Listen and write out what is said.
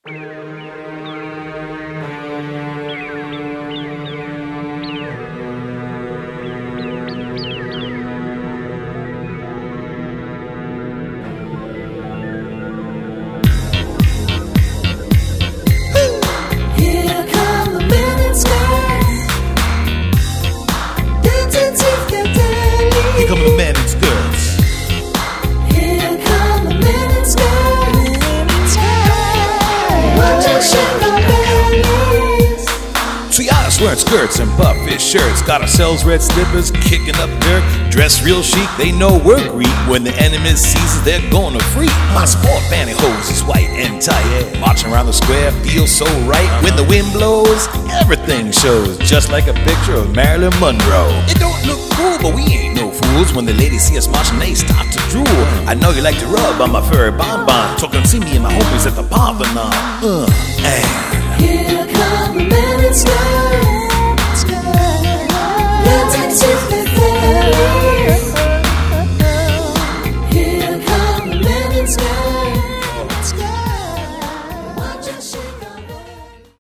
Here come the men in skirts. Here come the men in skirts. Watching chandeliers. Triadas wearing skirts and puffish shirts. Got ourselves red slippers, kicking up dirt. Dressed real chic, they know we're Greek. When the enemy sees us, they're gonna freak. My sport pantyhose is white and tight. Marching around the square feels so right. When the wind blows, everything shows. Just like a picture of Marilyn Monroe. It don't look cool, but we ain't no fools. When the ladies see us marching, they start to drool. I know you like to rub on my furry bonbon. So come see me and my homies at the Parthenon. Here come the men in skirts.